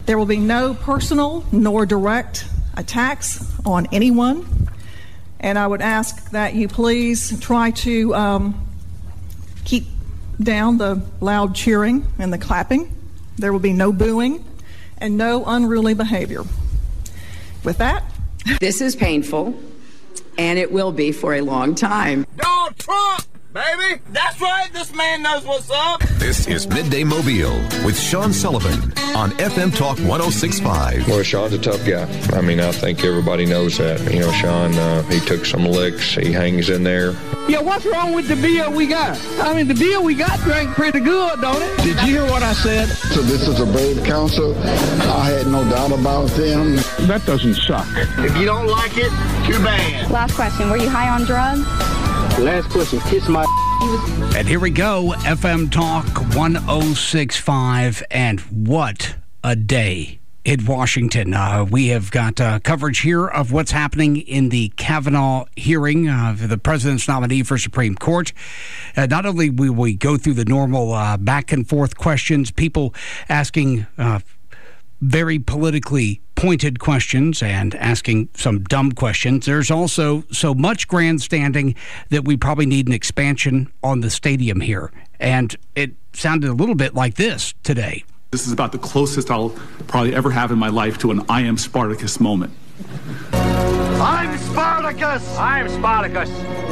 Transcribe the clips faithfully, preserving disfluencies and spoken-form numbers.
There will be no personal nor direct attacks on anyone, and I would ask that you please try to um, keep down the loud cheering and the clapping. There will be no booing and no unruly behavior. With that, this is painful, and it will be for a long time. Donald Trump, baby! That's right, this man knows what's up! This is Midday Mobile with Sean Sullivan on F M Talk one oh six point five. Well, Sean's a tough guy. I mean, I think everybody knows that. You know, Sean, uh, he took some licks. He hangs in there. Yeah, what's wrong with the beer we got? I mean, the beer we got drank pretty good, don't it? Did you hear what I said? So this is a brave council. I had no doubt about them. That doesn't suck. If you don't like it, too bad. Last question. Were you high on drugs? Last question. Kiss my... And here we go. F M Talk one oh six point five. And what a day in Washington. Uh, we have got uh, coverage here of what's happening in the Kavanaugh hearing of uh, the president's nominee for Supreme Court. Uh, not only will we go through the normal uh, back and forth questions, people asking uh, very politically pointed questions and asking some dumb questions. There's also so much grandstanding that we probably need an expansion on the stadium here. And it sounded a little bit like this today. This is about the closest I'll probably ever have in my life to an I am Spartacus moment. I'm Spartacus! I'm Spartacus!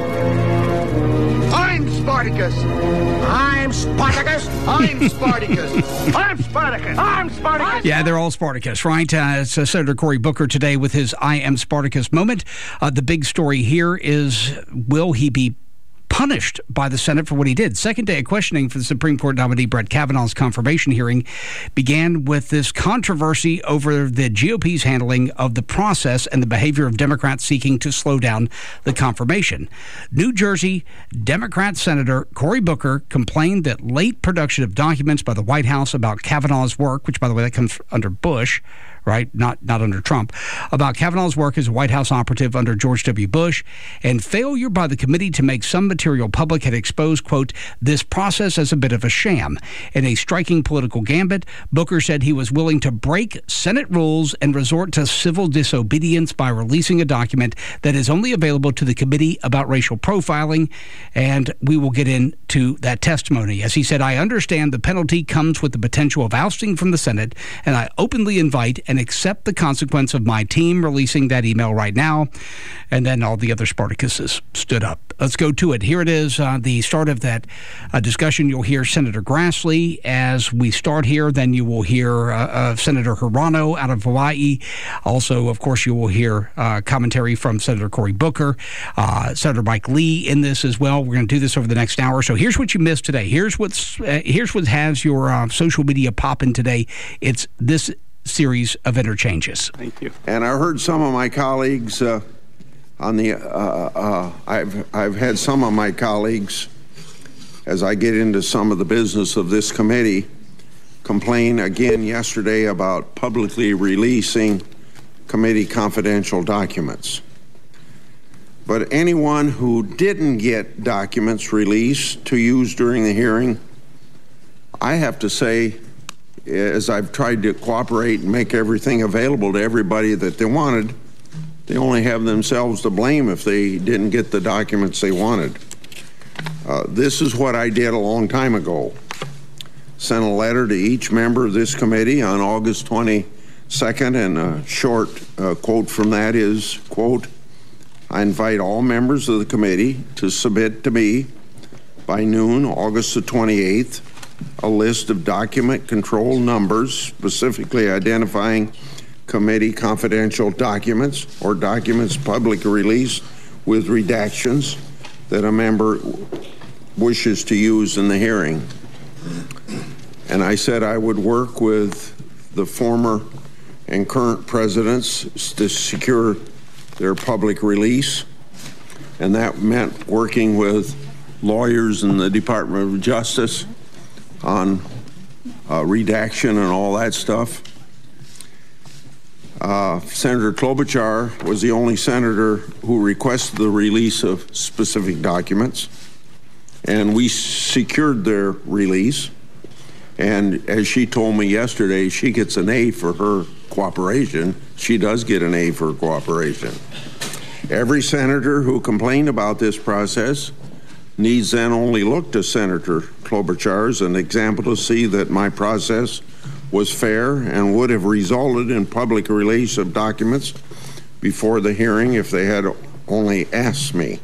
I'm Spartacus! I'm Spartacus! I'm Spartacus! I'm Spartacus! I'm Spartacus! Yeah, they're all Spartacus, right? Uh, it's uh, Senator Cory Booker today with his I am Spartacus moment. Uh, the big story here is, will he be punished by the Senate for what he did? Second day of questioning for the Supreme Court nominee Brett Kavanaugh's confirmation hearing began with this controversy over the G O P's handling of the process and the behavior of Democrats seeking to slow down the confirmation. New Jersey Democrat Senator Cory Booker complained that late production of documents by the White House about Kavanaugh's work, which, by the way, that comes under Bush, right? Not not under Trump, about Kavanaugh's work as a White House operative under George W. Bush, and failure by the committee to make some material public had exposed, quote, this process as a bit of a sham. In a striking political gambit, Booker said he was willing to break Senate rules and resort to civil disobedience by releasing a document that is only available to the committee about racial profiling, and we will get into that testimony. As he said, I understand the penalty comes with the potential of ousting from the Senate, and I openly invite and accept the consequence of my team releasing that email right now. And then all the other Spartacuses stood up. Let's go to it. Here it is, uh, the start of that uh, discussion. You'll hear Senator Grassley as we start here. Then you will hear uh, uh, Senator Hirano out of Hawaii. Also, of course, you will hear uh, commentary from Senator Cory Booker, uh, Senator Mike Lee in this as well. We're going to do this over the next hour. So here's what you missed today. Here's what's uh, here's what has your uh, social media popping today. It's this series of interchanges. Thank you. And I heard some of my colleagues uh, on the, uh, uh, I've, I've had some of my colleagues, as I get into some of the business of this committee, complain again yesterday about publicly releasing committee confidential documents. But anyone who didn't get documents released to use during the hearing, I have to say, as I've tried to cooperate and make everything available to everybody that they wanted, they only have themselves to blame if they didn't get the documents they wanted. Uh, this is what I did a long time ago. Sent a letter to each member of this committee on August twenty-second, and a short uh, quote from that is, quote, I invite all members of the committee to submit to me by noon, August the twenty-eighth, a list of document control numbers specifically identifying committee confidential documents or documents publicly released with redactions that a member wishes to use in the hearing. And I said I would work with the former and current presidents to secure their public release, and that meant working with lawyers in the Department of Justice on uh, redaction and all that stuff. Uh, Senator Klobuchar was the only senator who requested the release of specific documents, and we secured their release. And as she told me yesterday, she gets an A for her cooperation. She does get an A for cooperation. Every senator who complained about this process needs then only look to Senator Klobuchar as an example to see that my process was fair and would have resulted in public release of documents before the hearing if they had only asked me.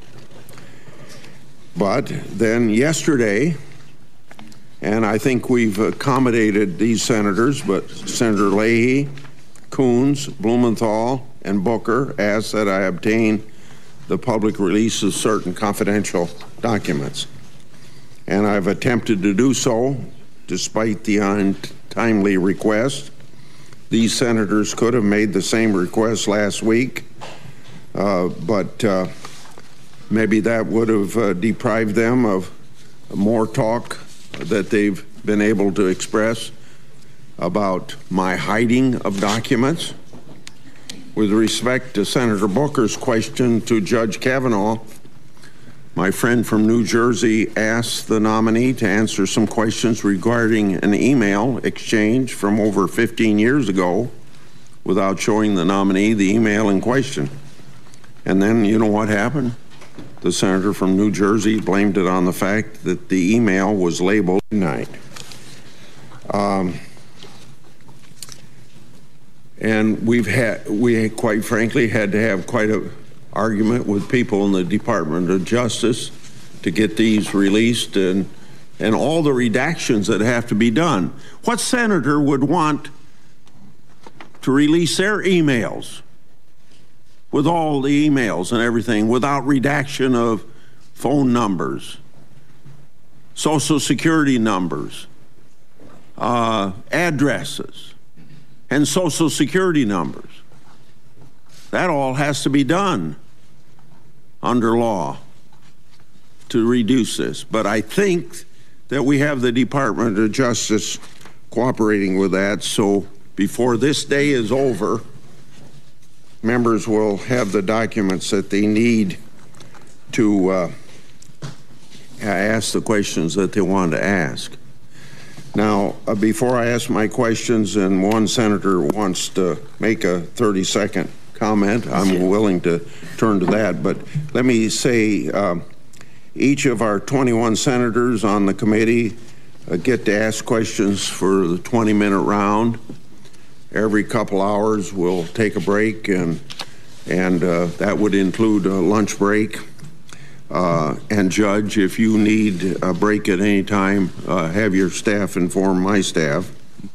But then yesterday, and I think we've accommodated these senators, but Senator Leahy, Coons, Blumenthal, and Booker asked that I obtain the public release of certain confidential documents. And I've attempted to do so despite the untimely request. These senators could have made the same request last week, uh, but uh, maybe that would have uh, deprived them of more talk that they've been able to express about my hiding of documents. With respect to Senator Booker's question to Judge Kavanaugh, my friend from New Jersey asked the nominee to answer some questions regarding an email exchange from over fifteen years ago without showing the nominee the email in question. And then you know what happened? The senator from New Jersey blamed it on the fact that the email was labeled midnight. Um, and we've had, we quite frankly had to have quite an argument with people in the Department of Justice to get these released and, and all the redactions that have to be done. What senator would want to release their emails with all the emails and everything without redaction of phone numbers, social security numbers, uh, addresses, and social security numbers? That all has to be done under law to reduce this. But I think that we have the Department of Justice cooperating with that, so before this day is over, members will have the documents that they need to uh, ask the questions that they want to ask. Now, uh, before I ask my questions, and one senator wants to make a thirty second comment, I'm willing to turn to that, but let me say um, each of our twenty-one senators on the committee uh, get to ask questions for the twenty minute round. Every couple hours we'll take a break, and and uh, that would include a lunch break. Uh, and Judge, if you need a break at any time, uh, have your staff inform my staff.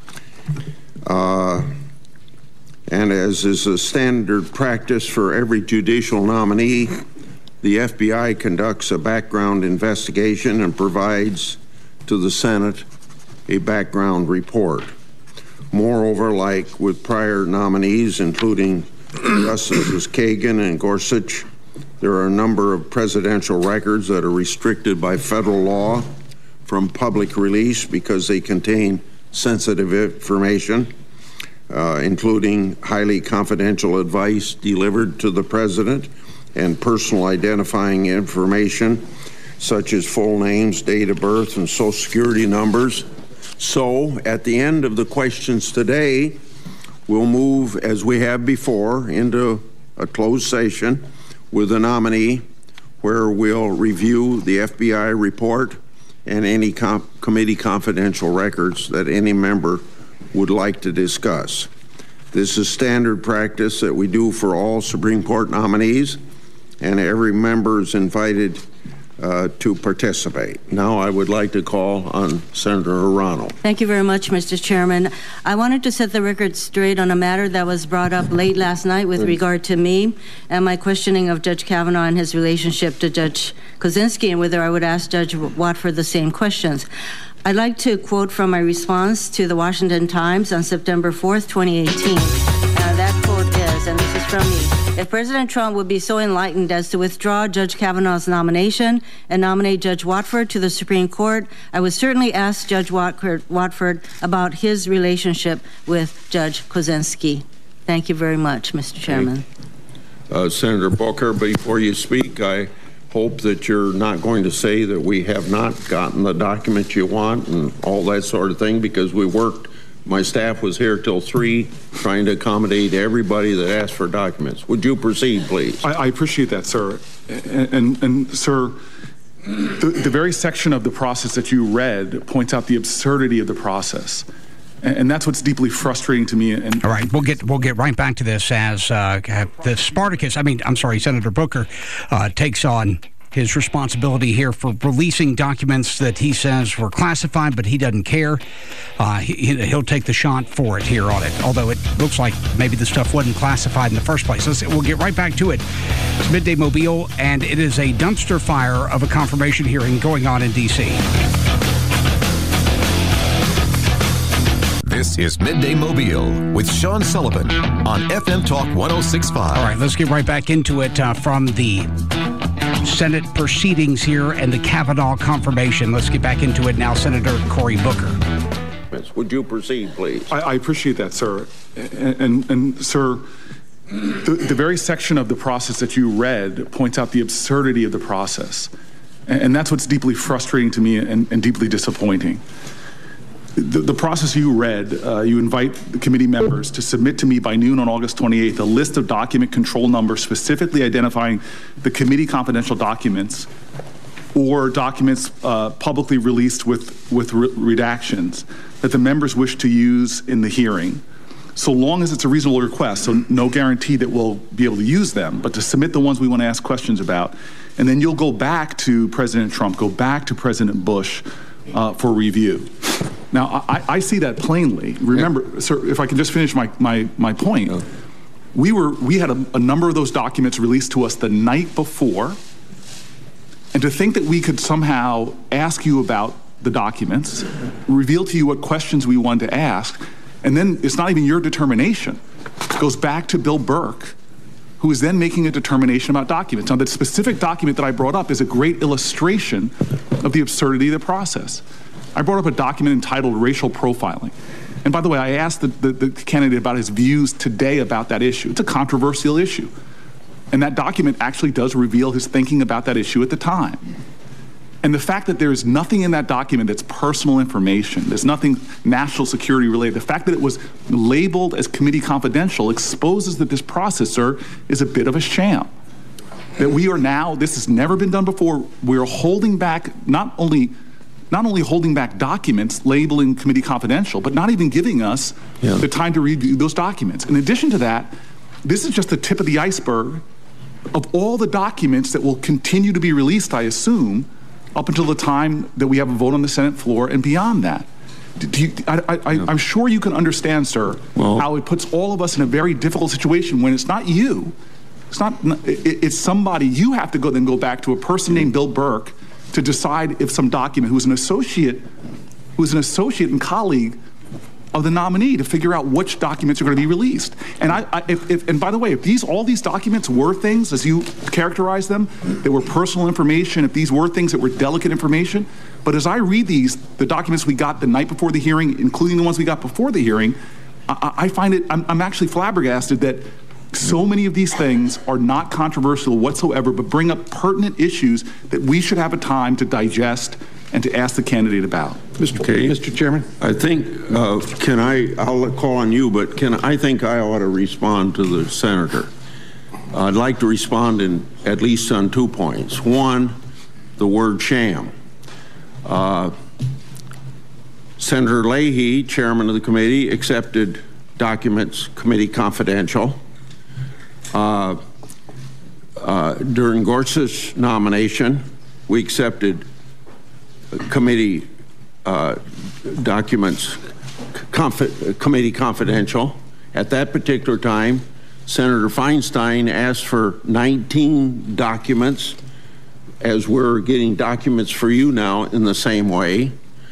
Uh, and as is a standard practice for every judicial nominee, the F B I conducts a background investigation and provides to the Senate a background report. Moreover, like with prior nominees, including Justices Kagan and Gorsuch, there are a number of presidential records that are restricted by federal law from public release because they contain sensitive information, uh, including highly confidential advice delivered to the president and personal identifying information such as full names, date of birth, and social security numbers. So at the end of the questions today, we'll move, as we have before, into a closed session with the nominee where we'll review the F B I report and any com- committee confidential records that any member would like to discuss. This is standard practice that we do for all Supreme Court nominees, and every member is invited Uh, to participate. Now I would like to call on Senator Arano. Thank you very much, Mister Chairman. I wanted to set the record straight on a matter that was brought up late last night with regard to me and my questioning of Judge Kavanaugh and his relationship to Judge Kozinski, and whether I would ask Judge Watford the same questions. I'd like to quote from my response to the Washington Times on September fourth, twenty eighteen. Uh, that quote is, and this is from me: if President Trump would be so enlightened as to withdraw Judge Kavanaugh's nomination and nominate Judge Watford to the Supreme Court, I would certainly ask Judge Watford about his relationship with Judge Kozinski. Thank you very much, Mister Chairman. Uh, Senator Booker, before you speak, I hope that you're not going to say that we have not gotten the documents you want and all that sort of thing, because we worked, my staff was here till three trying to accommodate everybody that asked for documents. Would you proceed, please? I, I appreciate that, sir. And, and, and sir, the, the very section of the process that you read points out the absurdity of the process. And that's what's deeply frustrating to me. And all right, we'll get we'll get right back to this as uh, the Spartacus. I mean, I'm sorry, Senator Booker uh, takes on his responsibility here for releasing documents that he says were classified, but he doesn't care. Uh, he, he'll take the shot for it here on it. Although it looks like maybe the stuff wasn't classified in the first place. Let's, we'll get right back to it. It's Midday Mobile, and it is a dumpster fire of a confirmation hearing going on in D C This is Midday Mobile with Sean Sullivan on F M Talk one oh six point five. All right, let's get right back into it uh, from the Senate proceedings here and the Kavanaugh confirmation. Let's get back into it now. Senator Cory Booker. Would you proceed, please? I, I appreciate that, sir. And, and, and sir, the, the very section of the process that you read points out the absurdity of the process. And, and that's what's deeply frustrating to me and, and deeply disappointing. The, the process you read, uh, you invite the committee members to submit to me by noon on August twenty-eighth a list of document control numbers specifically identifying the committee confidential documents or documents uh, publicly released with, with re redactions that the members wish to use in the hearing, so long as it's a reasonable request. So no guarantee that we'll be able to use them, but to submit the ones we want to ask questions about. And then you'll go back to President Trump, go back to President Bush uh, for review. Now, I, I see that plainly. Remember, yeah. Sir, if I can just finish my, my, my point, oh. we, were, we had a, a number of those documents released to us the night before, and to think that we could somehow ask you about the documents, reveal to you what questions we wanted to ask, and then it's not even your determination. It goes back to Bill Burke, who is then making a determination about documents. Now, the specific document that I brought up is a great illustration of the absurdity of the process. I brought up a document entitled Racial Profiling. And by the way, I asked the, the, the candidate about his views today about that issue. It's a controversial issue. And that document actually does reveal his thinking about that issue at the time. And the fact that there is nothing in that document that's personal information, there's nothing national security related, the fact that it was labeled as committee confidential exposes that this process, sir, is a bit of a sham. That we are now, this has never been done before, we're holding back not only not only holding back documents labeling committee confidential, but not even giving us yeah. the time to review those documents. In addition to that, this is just the tip of the iceberg of all the documents that will continue to be released, I assume, up until the time that we have a vote on the Senate floor and beyond that. Do you, I, I, I, I'm sure you can understand, sir, well, how it puts all of us in a very difficult situation when it's not you, it's not, it, it's somebody, you have to go then go back to a person named Bill Burke to decide if some document, who's an associate, who's an associate and colleague of the nominee, to figure out which documents are going to be released. And I, I if, if, and by the way, if these all these documents were things as you characterize them, that were personal information, if these were things that were delicate information, but as I read these, the documents we got the night before the hearing, including the ones we got before the hearing, I, I find it, I'm, I'm actually flabbergasted that so many of these things are not controversial whatsoever, but bring up pertinent issues that we should have a time to digest and to ask the candidate about. Mister Okay. Mister Chairman? I think, uh, can I, I'll call on you, but can I think I ought to respond to the senator. Uh, I'd like to respond in at least on two points. One, the word sham. Uh, Senator Leahy, chairman of the committee, accepted documents committee confidential. Uh, uh, during Gorsuch's nomination, we accepted committee uh, documents, confi committee confidential. At that particular time, Senator Feinstein asked for nineteen documents, as we're getting documents for you now in the same way.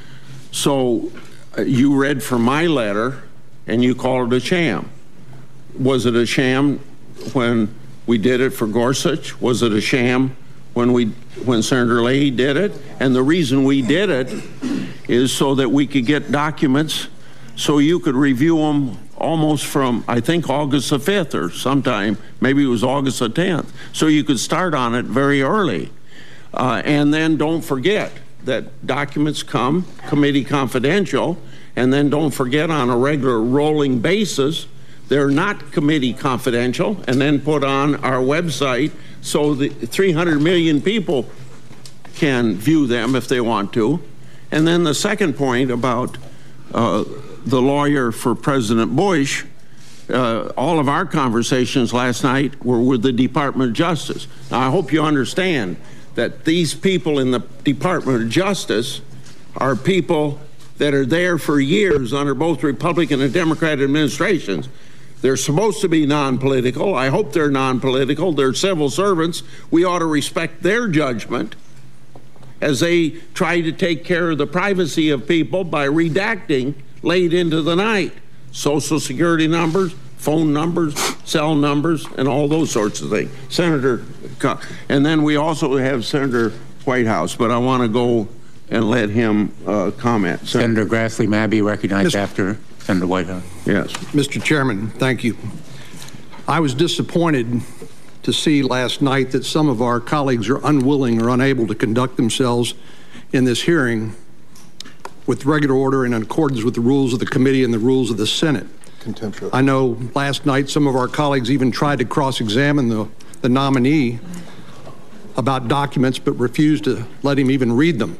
So uh, you read from my letter and you called it a sham. Was it a sham when we did it for Gorsuch? Was it a sham when we when Senator Leahy did it? And the reason we did it is so that we could get documents so you could review them almost from, I think, August the fifth or sometime, maybe it was August the tenth, so you could start on it very early. Uh, and then don't forget that documents come committee confidential, and then don't forget on a regular rolling basis they're not committee confidential, and then put on our website so the three hundred million people can view them if they want to. And then the second point about uh, the lawyer for President Bush, uh, all of our conversations last night were with the Department of Justice. Now, I hope you understand that these people in the Department of Justice are people that are there for years under both Republican and Democrat administrations. They're supposed to be non-political. I hope they're non-political. They're civil servants. We ought to respect their judgment as they try to take care of the privacy of people by redacting late into the night Social Security numbers, phone numbers, cell numbers, and all those sorts of things. Senator, and then we also have Senator Whitehouse, but I want to go and let him uh, comment. Senator Grassley, may I be recognized Mister after Senator Whitehouse? Yes. Mister Chairman, thank you. I was disappointed to see last night that some of our colleagues are unwilling or unable to conduct themselves in this hearing with regular order and in accordance with the rules of the committee and the rules of the Senate. I know last night some of our colleagues even tried to cross-examine the, the nominee about documents but refused to let him even read them.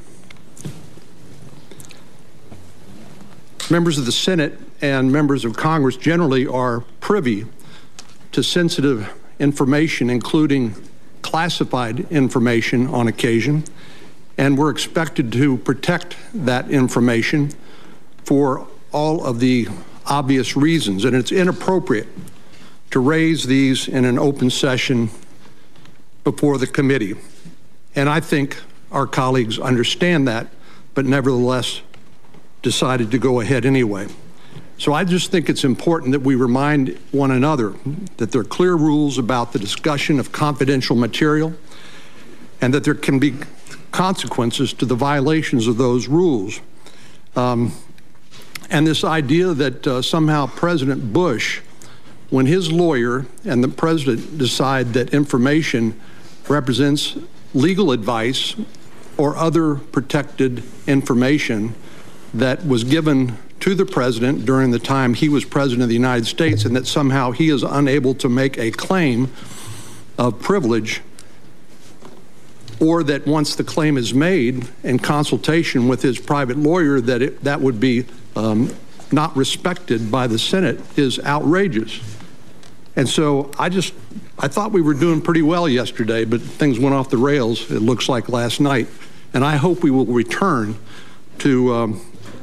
Members of the Senate and members of Congress generally are privy to sensitive information, including classified information on occasion, and we're expected to protect that information for all of the obvious reasons, and it's inappropriate to raise these in an open session before the committee. And I think our colleagues understand that, but nevertheless decided to go ahead anyway. So I just think it's important that we remind one another that there are clear rules about the discussion of confidential material and that there can be consequences to the violations of those rules. Um, and this idea that uh, somehow President Bush, when his lawyer and the president decide that information represents legal advice or other protected information that was given to the president during the time he was president of the United States, and that somehow he is unable to make a claim of privilege, or that once the claim is made in consultation with his private lawyer that it, that would be um, not respected by the Senate, is outrageous. And so I just, I thought we were doing pretty well yesterday, but things went off the rails, it looks like, last night. And I hope we will return to um,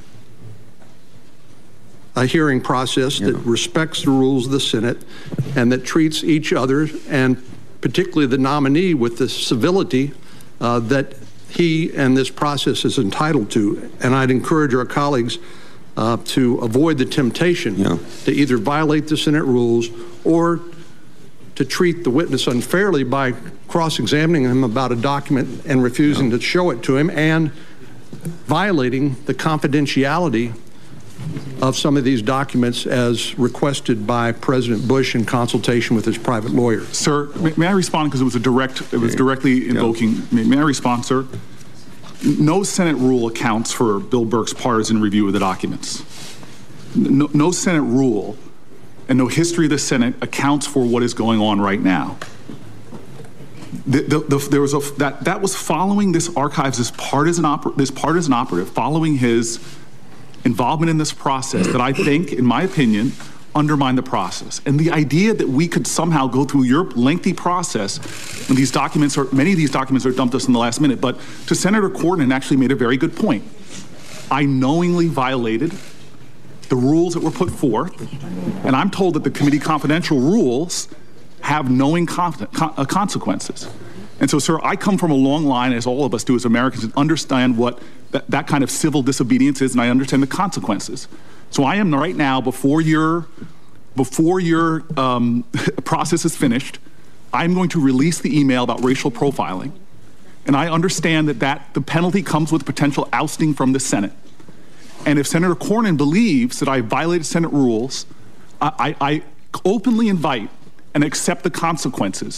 a hearing process that respects the rules of the Senate and that treats each other, and particularly the nominee, with the civility uh, that he and this process is entitled to. And I'd encourage our colleagues uh, to avoid the temptation yeah. to either violate the Senate rules or to treat the witness unfairly by cross-examining him about a document and refusing yeah. to show it to him, and violating the confidentiality of some of these documents as requested by President Bush in consultation with his private lawyer. Sir, may, may I respond, because it was a direct, it was directly invoking, yeah. may, may I respond, sir? No Senate rule accounts for Bill Burke's partisan review of the documents. No, no Senate rule and no history of the Senate accounts for what is going on right now. The, the, the, there was a, that, that was following this archives, this partisan, oper, this partisan operative, following his involvement in this process that I think, in my opinion, undermined the process. And the idea that we could somehow go through your lengthy process when these documents are, many of these documents are dumped us in the last minute, but to Senator Cornyn actually made a very good point. I knowingly violated the rules that were put forth, and I'm told that the committee confidential rules have knowing con uh, consequences. And so, sir, I come from a long line, as all of us do as Americans, and understand what that, that kind of civil disobedience is, and I understand the consequences. So I am right now, before your, before your um, process is finished, I'm going to release the email about racial profiling. And I understand that, that the penalty comes with potential ousting from the Senate. And if Senator Cornyn believes that I violated Senate rules, I, I, I openly invite and accept the consequences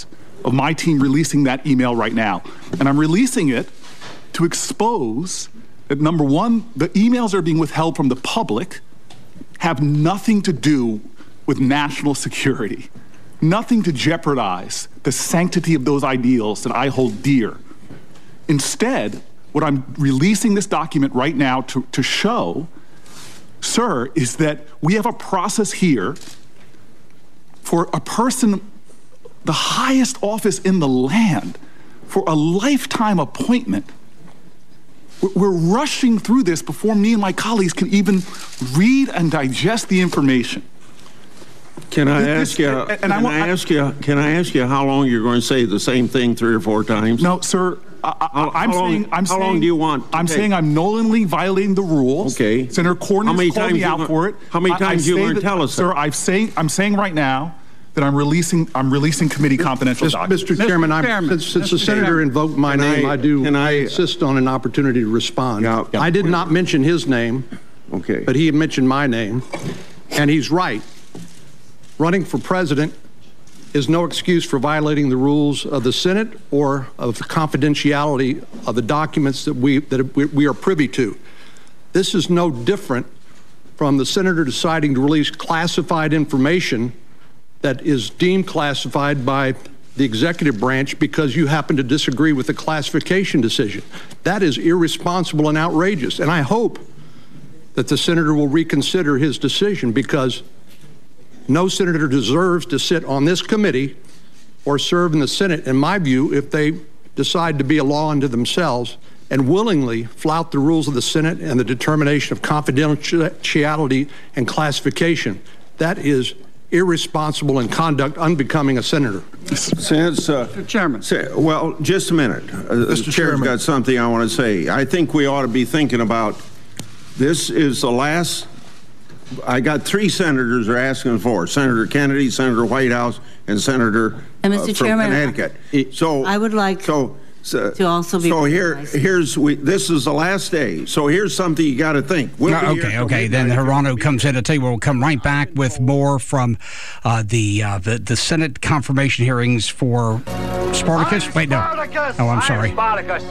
of my team releasing that email right now. And I'm releasing it to expose that, number one, the emails that are being withheld from the public have nothing to do with national security, nothing to jeopardize the sanctity of those ideals that I hold dear. Instead, what I'm releasing this document right now to, to show, sir, is that we have a process here for a person, the highest office in the land, for a lifetime appointment. We're rushing through this before me and my colleagues can even read and digest the information. Can I This- ask you? and- and can I want- I ask you? Can I ask you how long you're going to say the same thing three or four times? No, sir. I, I, How- I'm how long- saying. I'm how saying, long do you want to I'm take? saying I'm knowingly violating the rules. Okay. Senator Cornyn How many has called times me you out gonna- for it. how many I- I times you say gonna that- tell us sir? that? I'm saying. I'm saying right now that I'm releasing. I'm releasing committee confidential Mis- documents. Mister Chairman, I, since, since the senator invoked my Can name, I- I do can I- insist on an opportunity to respond. Yeah. I did not mention his name, Okay. but he had mentioned my name, and he's right. Running for president is no excuse for violating the rules of the Senate or of the confidentiality of the documents that we that we, we are privy to. This is no different from the senator deciding to release classified information that is deemed classified by the executive branch because you happen to disagree with the classification decision. That is irresponsible and outrageous, and I hope that the senator will reconsider his decision, because no senator deserves to sit on this committee or serve in the Senate, in my view, if they decide to be a law unto themselves and willingly flout the rules of the Senate and the determination of confidentiality and classification. That is irresponsible and conduct unbecoming a senator. Since, uh, Mister Chairman. say- well, just a minute. Uh, the Mister chair's Chairman. got something I want to say. I think we ought to be thinking about, this is the last, I got three senators are asking for, Senator Kennedy, Senator Whitehouse, and Senator And uh, Mister from Chairman, Connecticut. So I would like so, so, to also be so here, recognized. here's, we, this is the last day. So here's something you got to think. We'll be here Okay, till okay. Then midnight. Hirano comes in. I tell you, we'll come right back with more from uh, the, uh, the the Senate confirmation hearings for Spartacus. Wait, no. Spartacus. Oh, I'm sorry. Spartacus.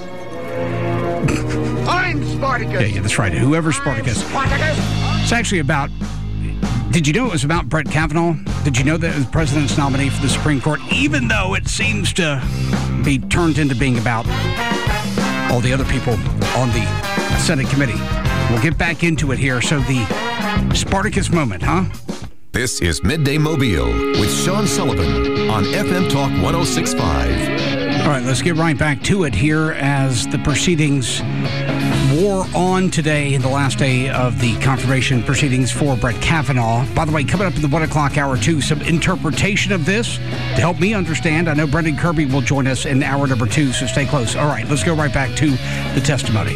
I'm Spartacus. Yeah, yeah, that's right. Whoever Spartacus. Spartacus. It's actually about. Did you know it was about Brett Kavanaugh? Did you know that it was the president's nominee for the Supreme Court, even though it seems to be turned into being about all the other people on the Senate committee? We'll get back into it here. So the Spartacus moment, huh? This is Midday Mobile with Sean Sullivan on F M Talk one oh six point five. All right, let's get right back to it here as the proceedings wore on today, the last day of the confirmation proceedings for Brett Kavanaugh. By the way, coming up in the one o'clock hour, too, some interpretation of this to help me understand. I know Brendan Kirby will join us in hour number two, so stay close. All right, let's go right back to the testimony.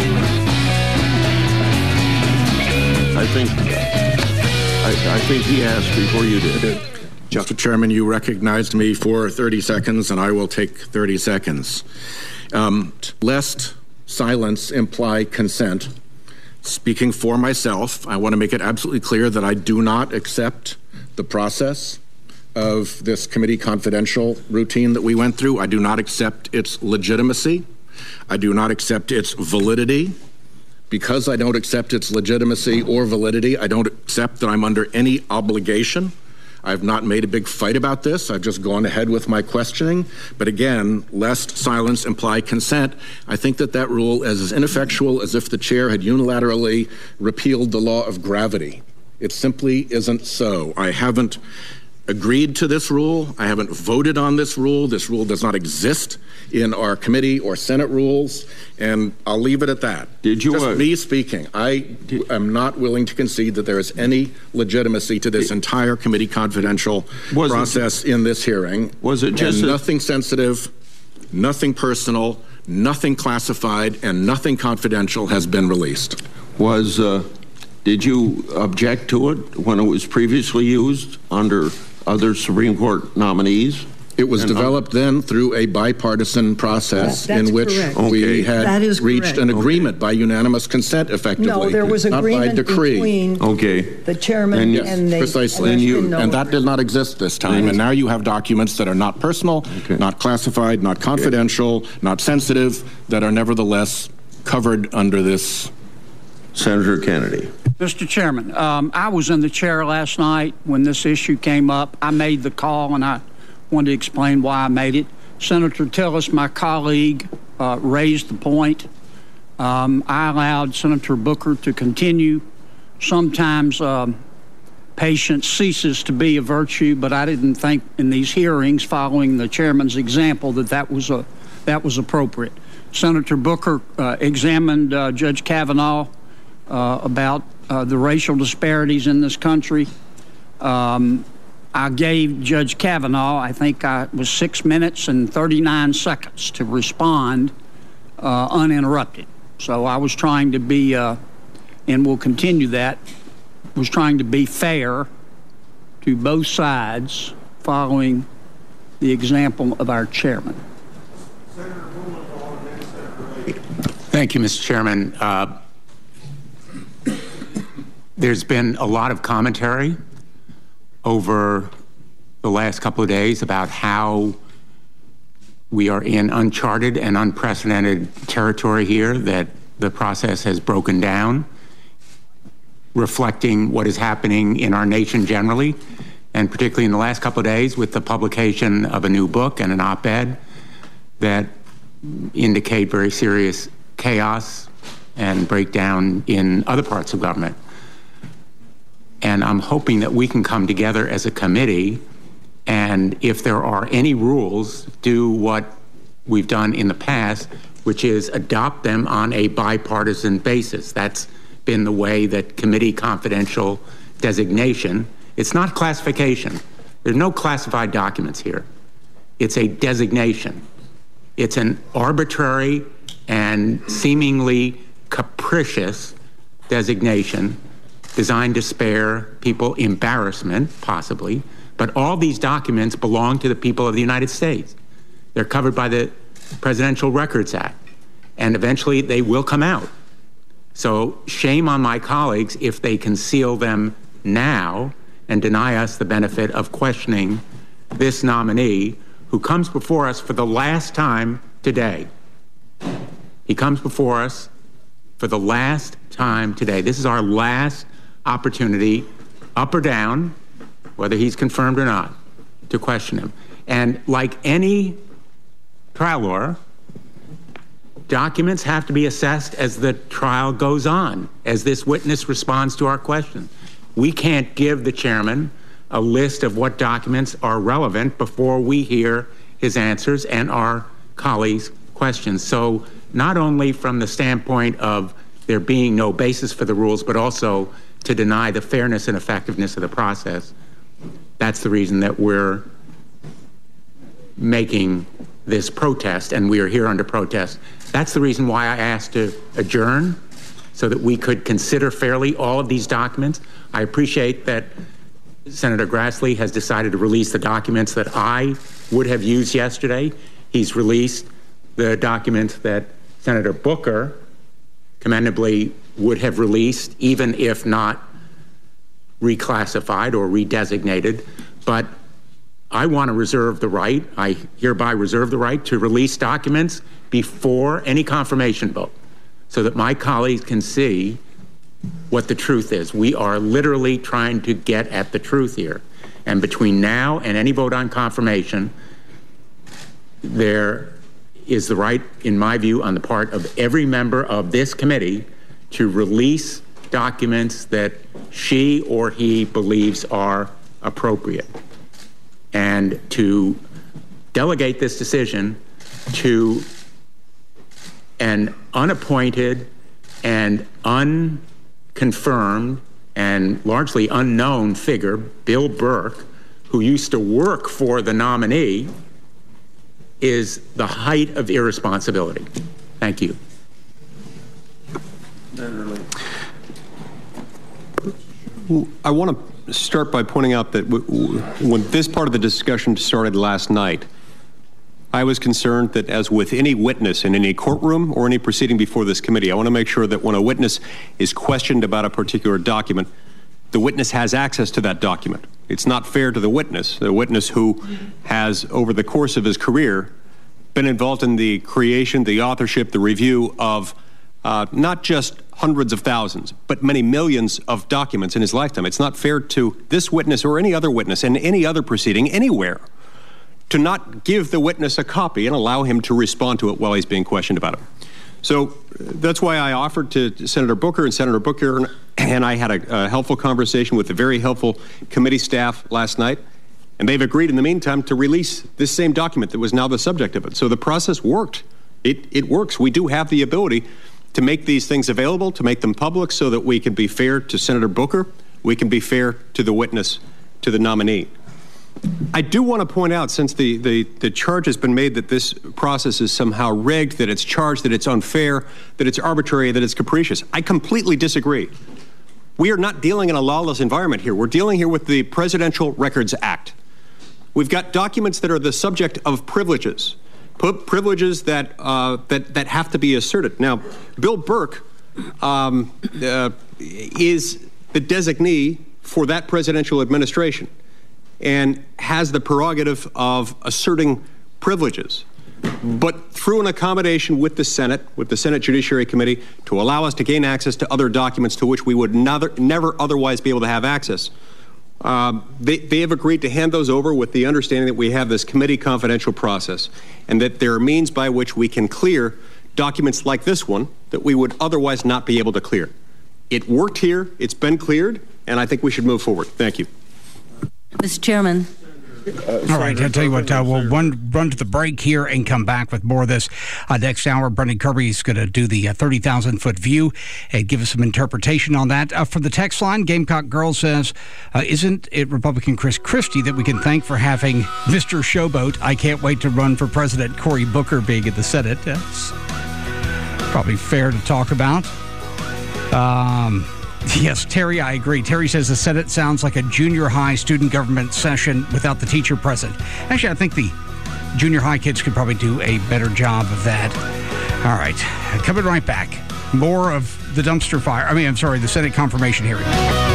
I think, I, I think he asked before you did. Mister Chairman, you recognized me for thirty seconds, and I will take thirty seconds. Um, lest silence imply consent, speaking for myself, I want to make it absolutely clear that I do not accept the process of this committee confidential routine that we went through. I do not accept its legitimacy. I do not accept its validity. Because I don't accept its legitimacy or validity, I don't accept that I'm under any obligation. I've not made a big fight about this. I've just gone ahead with my questioning. But again, lest silence imply consent, I think that that rule is as ineffectual as if the chair had unilaterally repealed the law of gravity. It simply isn't so. I haven't agreed to this rule. I haven't voted on this rule. This rule does not exist in our committee or Senate rules, and I'll leave it at that. Did you, Just uh, me speaking. I am not willing to concede that there is any legitimacy to this entire committee confidential Was it- process in this hearing. Was it just And a- nothing sensitive, nothing personal, nothing classified, and nothing confidential has been released. Was, uh, did you object to it when it was previously used under other Supreme Court nominees? It was And, developed then through a bipartisan process That- that's in which correct. we Okay. had That is reached correct. an agreement by unanimous consent, effectively. No, there was not by agreement decree. between Okay. the chairman And- Yes, and the. precisely. And, And, there's been no and that did not exist this time. And now you have documents that are not personal, Okay. not classified, not confidential, not sensitive, that are nevertheless covered under this. Senator Kennedy. Mister Chairman, um, I was in the chair last night when this issue came up. I made the call, and I wanted to explain why I made it. Senator Tillis, my colleague, uh, raised the point. Um, I allowed Senator Booker to continue. Sometimes um, patience ceases to be a virtue, but I didn't think in these hearings, following the chairman's example, that that was a that was appropriate. Senator Booker uh, examined uh, Judge Kavanaugh uh, about uh, the racial disparities in this country. Um, I gave Judge Kavanaugh, I think I, it was six minutes and thirty-nine seconds to respond uh, uninterrupted. So I was trying to be, uh, and will continue that, was trying to be fair to both sides, following the example of our chairman. Thank you, Mister Chairman. Uh, there's been a lot of commentary over the last couple of days about how we are in uncharted and unprecedented territory here, that the process has broken down, reflecting what is happening in our nation generally, and particularly in the last couple of days with the publication of a new book and an op-ed that indicate very serious chaos and breakdown in other parts of government. And I'm hoping that we can come together as a committee, and if there are any rules, do what we've done in the past, which is adopt them on a bipartisan basis. That's been the way that committee confidential designation, it's not classification. There's no classified documents here. It's a designation. It's an arbitrary and seemingly capricious designation designed to spare people embarrassment, possibly, but all these documents belong to the people of the United States. They're covered by the Presidential Records Act, and eventually they will come out. So shame on my colleagues if they conceal them now and deny us the benefit of questioning this nominee who comes before us for the last time today. He comes before us for the last time today. This is our last opportunity, up or down, whether he's confirmed or not, to question him. And like any trial lawyer, documents have to be assessed as the trial goes on, as this witness responds to our question. We can't give the chairman a list of what documents are relevant before we hear his answers and our colleagues' questions. So not only from the standpoint of there being no basis for the rules, but also to deny the fairness and effectiveness of the process, that's the reason that we're making this protest, and we are here under protest. That's the reason why I asked to adjourn, so that we could consider fairly all of these documents. I appreciate that Senator Grassley has decided to release the documents that I would have used yesterday. He's released the documents that Senator Booker commendably would have released, even if not reclassified or redesignated. But I want to reserve the right, I hereby reserve the right to release documents before any confirmation vote, so that my colleagues can see what the truth is. We are literally trying to get at the truth here. And between now and any vote on confirmation, there is the right, in my view, on the part of every member of this committee to release documents that she or he believes are appropriate, and to delegate this decision to an unappointed and unconfirmed and largely unknown figure, Bill Burke, who used to work for the nominee, is the height of irresponsibility. Thank you. I want to start by pointing out that w- w- when this part of the discussion started last night, I was concerned that, as with any witness in any courtroom or any proceeding before this committee, I want to make sure that when a witness is questioned about a particular document, the witness has access to that document. It's not fair to the witness, the witness who has, over the course of his career, been involved in the creation, the authorship, the review of uh, not just hundreds of thousands, but many millions of documents in his lifetime. It's not fair to this witness or any other witness in any other proceeding anywhere to not give the witness a copy and allow him to respond to it while he's being questioned about it. So that's why I offered to Senator Booker, and Senator Booker and I had a, a helpful conversation with the very helpful committee staff last night, and they've agreed in the meantime to release this same document that was now the subject of it. So the process worked. It, it works. We do have the ability to make these things available, to make them public, so that we can be fair to Senator Booker, we can be fair to the witness, to the nominee. I do want to point out, since the, the, the charge has been made that this process is somehow rigged, that it's charged, that it's unfair, that it's arbitrary, that it's capricious, I completely disagree. We are not dealing in a lawless environment here. We're dealing here with the Presidential Records Act. We've got documents that are the subject of privileges, privileges that, uh, that, that have to be asserted. Now, Bill Burke um, uh, is the designee for that presidential administration and has the prerogative of asserting privileges. But through an accommodation with the Senate, with the Senate Judiciary Committee, to allow us to gain access to other documents to which we would never, never otherwise be able to have access, uh, they, they have agreed to hand those over with the understanding that we have this committee confidential process and that there are means by which we can clear documents like this one that we would otherwise not be able to clear. It worked here, it's been cleared, and I think we should move forward. Thank you. Mister Chairman. Uh, All right, I'll tell you what, uh, we'll run, run to the break here and come back with more of this. Uh, next hour, Brendan Kirby is going to do the uh, thirty thousand foot view and give us some interpretation on that. Uh, from the text line, Gamecock Girl says, uh, isn't it Republican Chris Christie that we can thank for having Mister Showboat? I can't wait to run for president. Cory Booker being in the Senate. That's probably fair to talk about. Um... Yes, Terry, I agree. Terry says the Senate sounds like a junior high student government session without the teacher present. Actually, I think the junior high kids could probably do a better job of that. All right, coming right back. More of the dumpster fire. I mean, I'm sorry, the Senate confirmation hearing.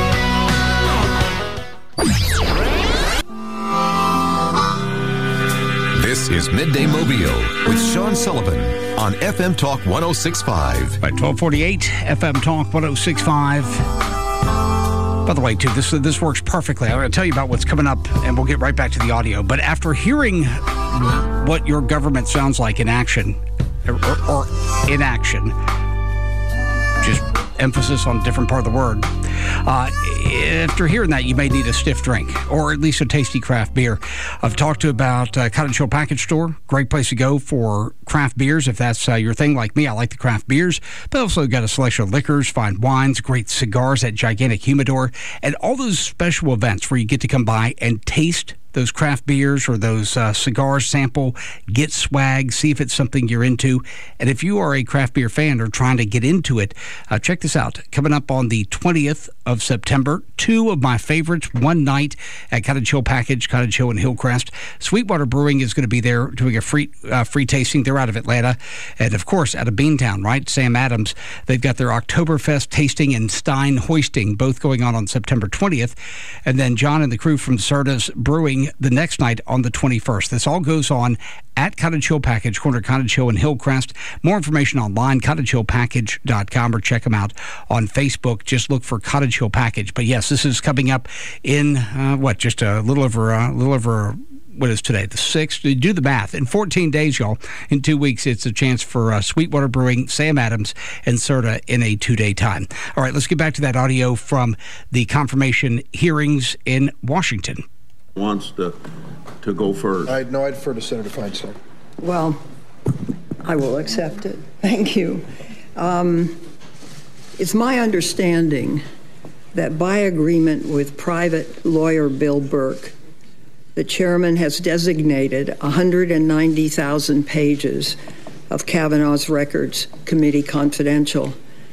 This is Midday Mobile with Sean Sullivan on F M Talk one oh six point five. By twelve forty-eight, F M Talk one oh six point five. By the way, too, this this works perfectly. I'm going to tell you about what's coming up, and we'll get right back to the audio. But after hearing what your government sounds like in action, or, or inaction, just emphasis on a different part of the word. Uh, after hearing that, you may need a stiff drink or at least a tasty craft beer. I've talked to about uh, Cottage Hill Package Store. Great place to go for craft beers if that's uh, your thing. Like me, I like the craft beers, but also got a selection of liquors, fine wines, great cigars, that gigantic humidor, and all those special events where you get to come by and taste those craft beers or those uh, cigars, sample, get swag, see if it's something you're into. And if you are a craft beer fan or trying to get into it, uh, check this out. Coming up on the twentieth of September, two of my favorites, one night at Cottage Hill Package, Cottage Hill and Hillcrest. Sweetwater Brewing is going to be there doing a free uh, free tasting. They're out of Atlanta. And, of course, out of Beantown, right? Sam Adams. They've got their Oktoberfest tasting and Stein hoisting, both going on on September twentieth. And then John and the crew from Serta's Brewing the next night on the twenty-first. This all goes on at Cottage Hill Package, corner Cottage Hill and Hillcrest. More information online, cottage hill package dot com, or check them out on Facebook. Just look for Cottage Hill Package. But yes, this is coming up in, uh, what, just a little over, a uh, little over, what is today, the sixth? Do the math. In fourteen days, y'all, in two weeks, it's a chance for uh, Sweetwater Brewing, Sam Adams, and Serta in a two-day time. All right, let's get back to that audio from the confirmation hearings in Washington. Wants to to go first. I no, I'd defer to Senator Feinstein. Well, I will accept it. Thank you. Um, it's my understanding that by agreement with private lawyer Bill Burke, the chairman has designated one hundred ninety thousand pages of Kavanaugh's records committee confidential,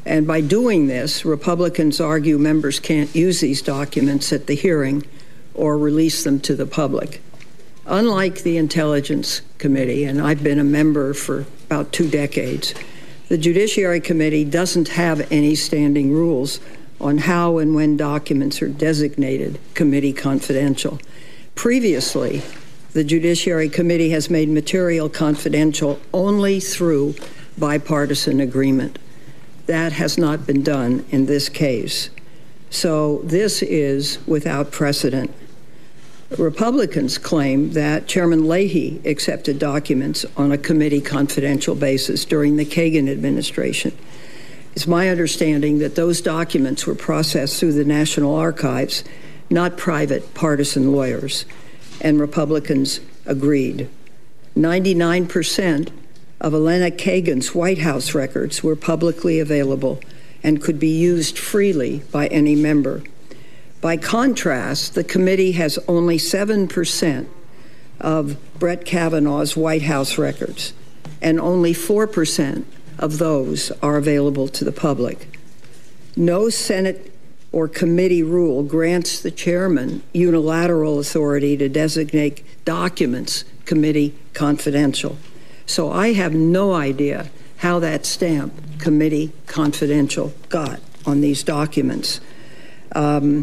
And by doing this, Republicans argue members can't use these documents at the hearing or release them to the public. Unlike the Intelligence Committee, and I've been a member for about two decades, the Judiciary Committee doesn't have any standing rules on how and when documents are designated committee confidential. Previously, the Judiciary Committee has made material confidential only through bipartisan agreement. That has not been done in this case. So this is without precedent. Republicans claim that Chairman Leahy accepted documents on a committee confidential basis during the Kagan administration. It's my understanding that those documents were processed through the National Archives, not private partisan lawyers, and Republicans agreed. ninety-nine percent of Elena Kagan's White House records were publicly available and could be used freely by any member. By contrast, the committee has only seven percent of Brett Kavanaugh's White House records, and only four percent of those are available to the public. No Senate or committee rule grants the chairman unilateral authority to designate documents committee confidential. So I have no idea how that stamp, committee confidential, got on these documents. Um,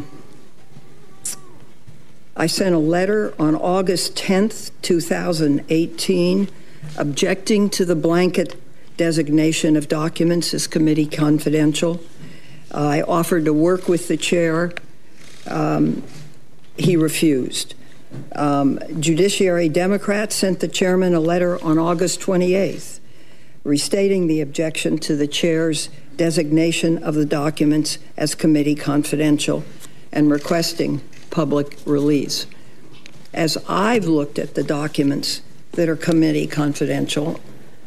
I sent a letter on August tenth, two thousand eighteen, objecting to the blanket designation of documents as committee confidential. Uh, I offered to work with the chair. Um, he refused. Um, Judiciary Democrats sent the chairman a letter on August twenty-eighth, restating the objection to the chair's designation of the documents as committee confidential and requesting public release. As I've looked at the documents that are committee confidential,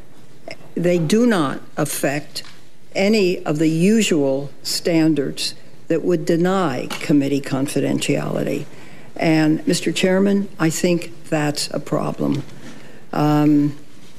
they do not affect any of the usual standards that would deny committee confidentiality. And, Mister Chairman, I think that's a problem. Um,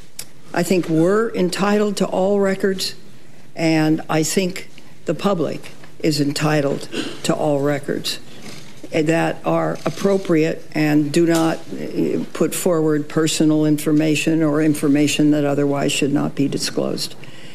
I think we're entitled to all records, and I think the public is entitled to all records that are appropriate and do not put forward personal information or information that otherwise should not be disclosed.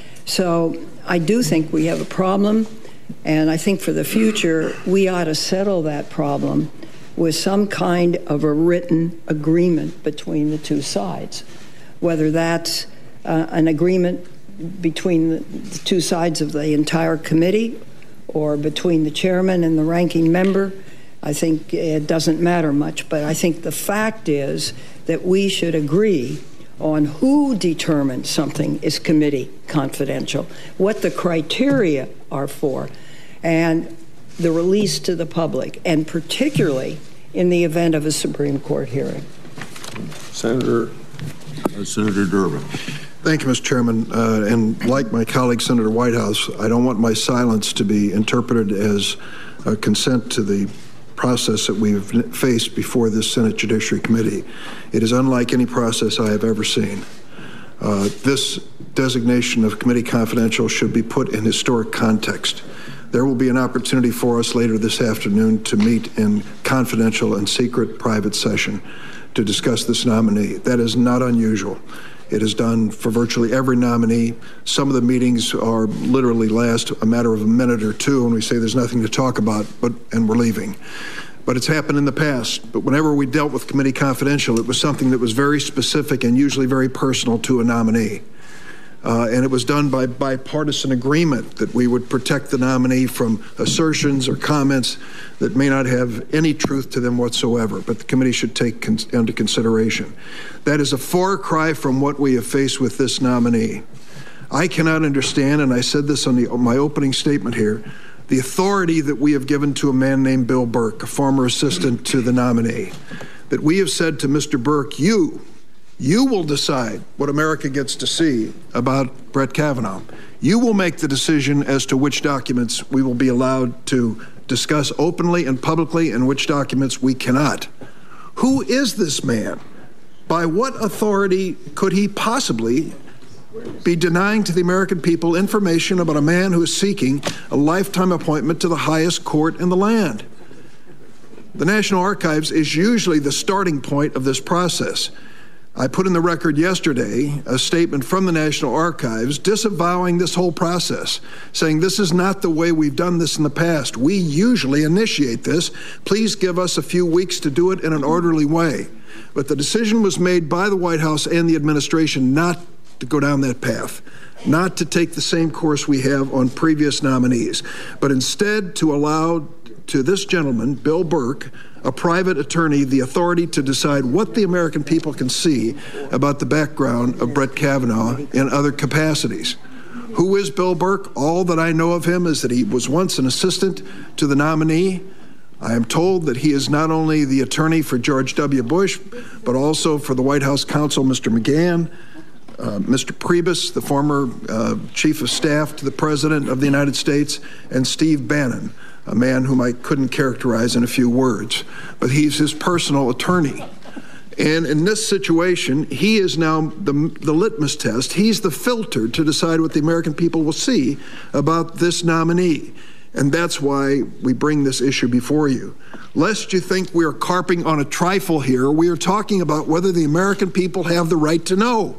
So I do think we have a problem, and I think for the future we ought to settle that problem with some kind of a written agreement between the two sides, whether that's uh, an agreement between the, the two sides of the entire committee or between the chairman and the ranking member. I think it doesn't matter much, but I think the fact is that we should agree on who determines something is committee confidential, what the criteria are for, and the release to the public, and particularly in the event of a Supreme Court hearing. Senator, uh, Senator Durbin. Thank you, Mister Chairman. Uh, and like my colleague, Senator Whitehouse, I don't want my silence to be interpreted as a consent to the process that we've faced before this Senate Judiciary Committee. It is unlike any process I have ever seen. Uh, this designation of committee confidential should be put in historic context. There will be an opportunity for us later this afternoon to meet in confidential and secret private session to discuss this nominee. That is not unusual. It is done for virtually every nominee. Some of the meetings are literally last a matter of a minute or two, and we say there's nothing to talk about, but and we're leaving. But it's happened in the past. But whenever we dealt with committee confidential, it was something that was very specific and usually very personal to a nominee. Uh, and it was done by bipartisan agreement that we would protect the nominee from assertions or comments that may not have any truth to them whatsoever, but the committee should take con- into consideration. That is a far cry from what we have faced with this nominee. I cannot understand, and I said this on, the, on my opening statement here, the authority that we have given to a man named Bill Burke, a former assistant to the nominee, that we have said to Mister Burke, you, You will decide what America gets to see about Brett Kavanaugh. You will make the decision as to which documents we will be allowed to discuss openly and publicly and which documents we cannot. Who is this man? By what authority could he possibly be denying to the American people information about a man who is seeking a lifetime appointment to the highest court in the land. The National Archives is usually the starting point of this process. I put in the record yesterday a statement from the National Archives disavowing this whole process, saying this is not the way we've done this in the past. We usually initiate this. Please give us a few weeks to do it in an orderly way. But the decision was made by the White House and the administration not to go down that path, not to take the same course we have on previous nominees, but instead to allow to this gentleman, Bill Burke, a private attorney, the authority to decide what the American people can see about the background of Brett Kavanaugh in other capacities. Who is Bill Burke? All that I know of him is that he was once an assistant to the nominee. I am told that he is not only the attorney for George W. Bush, but also for the White House counsel, Mister McGahn, uh, Mister Priebus, the former uh, chief of staff to the President of the United States, and Steve Bannon, a man whom I couldn't characterize in a few words, but he's his personal attorney. And in this situation, he is now the, the litmus test. He's the filter to decide what the American people will see about this nominee. And that's why we bring this issue before you. Lest you think we are carping on a trifle here, we are talking about whether the American people have the right to know.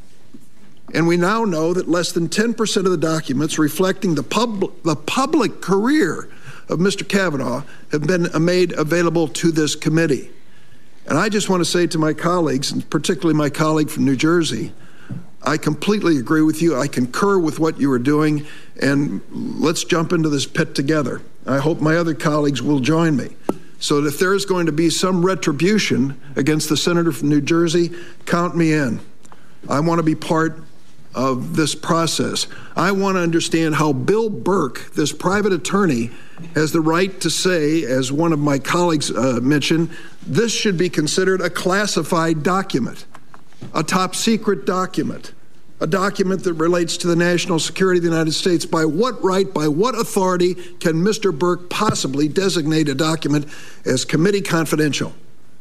And we now know that less than ten percent of the documents reflecting the, pub the public career of Mister Kavanaugh have been made available to this committee. And I just want to say to my colleagues, and particularly my colleague from New Jersey, I completely agree with you. I concur with what you are doing, and let's jump into this pit together. I hope my other colleagues will join me, so that if there is going to be some retribution against the senator from New Jersey, count me in. I want to be part of this process. I want to understand how Bill Burke, this private attorney, has the right to say, as one of my colleagues uh, mentioned, this should be considered a classified document, a top secret document, a document that relates to the national security of the United States. By what right, by what authority can Mister Burke possibly designate a document as committee confidential?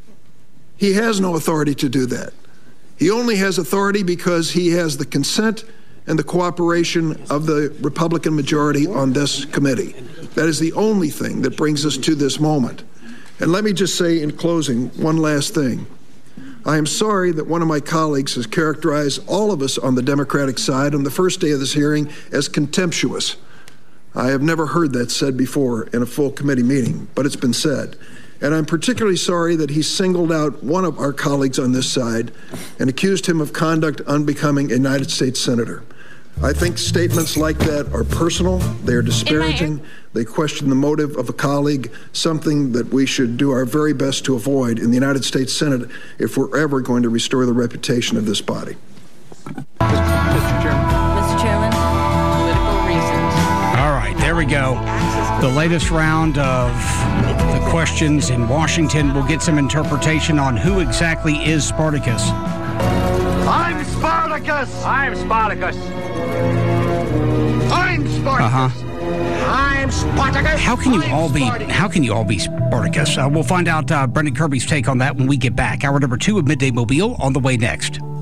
He has no authority to do that. He only has authority because he has the consent and the cooperation of the Republican majority on this committee. That is the only thing that brings us to this moment. And let me just say in closing one last thing. I am sorry that one of my colleagues has characterized all of us on the Democratic side on the first day of this hearing as contemptuous. I have never heard that said before in a full committee meeting, but it's been said. And I'm particularly sorry that he singled out one of our colleagues on this side and accused him of conduct unbecoming a United States senator. I think statements like that are personal, they are disparaging, they question the motive of a colleague, something that we should do our very best to avoid in the United States Senate if we're ever going to restore the reputation of this body. Mister Chairman. Mister Chairman, political reasons. All right, there we go. The latest round of the questions in Washington will get some interpretation on who exactly is Spartacus. I'm Spartacus! I'm Spartacus! I'm Spartacus! Uh-huh. I'm Spartacus! How can you I'm all be Spartacus. how can you all be Spartacus? Uh, we'll find out uh, Brendan Kirby's take on that when we get back. Hour number two of Midday Mobile on the way next.